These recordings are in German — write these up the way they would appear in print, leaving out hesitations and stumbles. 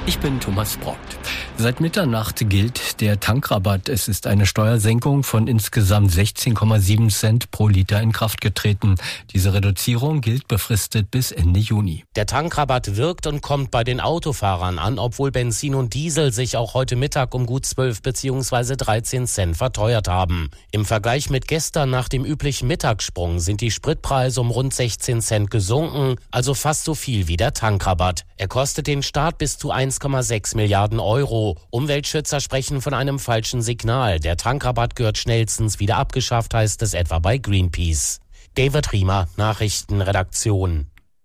Ich bin Thomas Brockt. Seit Mitternacht gilt der Tankrabatt. Es ist eine Steuersenkung von insgesamt 16,7 Cent pro Liter in Kraft getreten. Diese Reduzierung gilt befristet bis Ende Juni. Der Tankrabatt wirkt und kommt bei den Autofahrern an, obwohl Benzin und Diesel sich auch heute Mittag um gut 12 bzw. 13 Cent verteuert haben. Im Vergleich mit gestern nach dem üblichen Mittagssprung sind die Spritpreise um rund 16 Cent gesunken, also fast so viel wie der Tankrabatt. Er kostet den Staat bis zu 1,6 Milliarden Euro. Umweltschützer sprechen von einem falschen Signal. Der Tankrabatt gehört schnellstens wieder abgeschafft, heißt es etwa bei Greenpeace. David Riemer, Nachrichtenredaktion.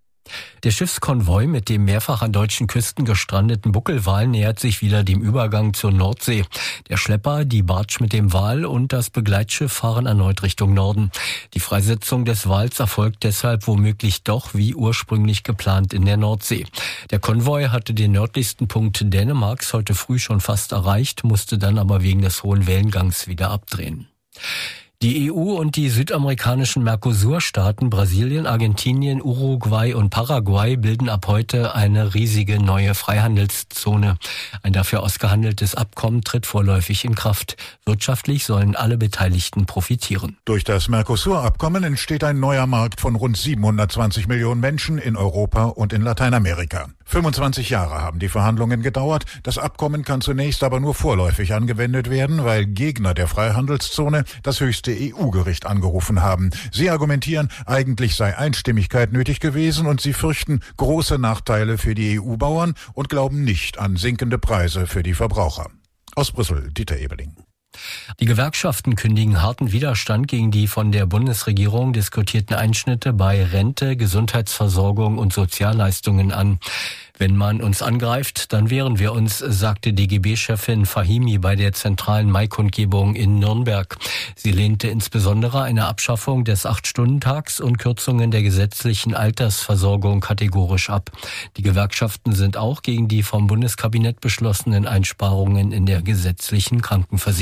Der Schiffskonvoi mit dem mehrfach an deutschen Küsten gestrandeten Buckelwal nähert sich wieder dem Übergang zur Nordsee. Der Schlepper, die Barge mit dem Wal und das Begleitschiff fahren erneut Richtung Norden. Die Freisetzung des Wals erfolgt deshalb womöglich doch wie ursprünglich geplant in der Nordsee. Der Konvoi hatte den nördlichsten Punkt Dänemarks heute früh schon fast erreicht, musste dann aber wegen des hohen Wellengangs wieder abdrehen. Die EU und die südamerikanischen Mercosur-Staaten Brasilien, Argentinien, Uruguay und Paraguay bilden ab heute eine riesige neue Freihandelszone. Ein dafür ausgehandeltes Abkommen tritt vorläufig in Kraft. Wirtschaftlich sollen alle Beteiligten profitieren. Durch das Mercosur-Abkommen entsteht ein neuer Markt von rund 720 Millionen Menschen in Europa und in Lateinamerika. 25 Jahre haben die Verhandlungen gedauert. Das Abkommen kann zunächst aber nur vorläufig angewendet werden, weil Gegner der Freihandelszone das höchste EU-Gericht angerufen haben. Sie argumentieren, eigentlich sei Einstimmigkeit nötig gewesen und sie fürchten große Nachteile für die EU-Bauern und glauben nicht an sinkende Preise für die Verbraucher. Aus Brüssel, Dieter Ebeling. Die Gewerkschaften kündigen harten Widerstand gegen die von der Bundesregierung diskutierten Einschnitte bei Rente, Gesundheitsversorgung und Sozialleistungen an. Wenn man uns angreift, dann wehren wir uns, sagte DGB-Chefin Fahimi bei der zentralen Maikundgebung in Nürnberg. Sie lehnte insbesondere eine Abschaffung des 8-Stunden-Tags und Kürzungen der gesetzlichen Altersversorgung kategorisch ab. Die Gewerkschaften sind auch gegen die vom Bundeskabinett beschlossenen Einsparungen in der gesetzlichen Krankenversicherung.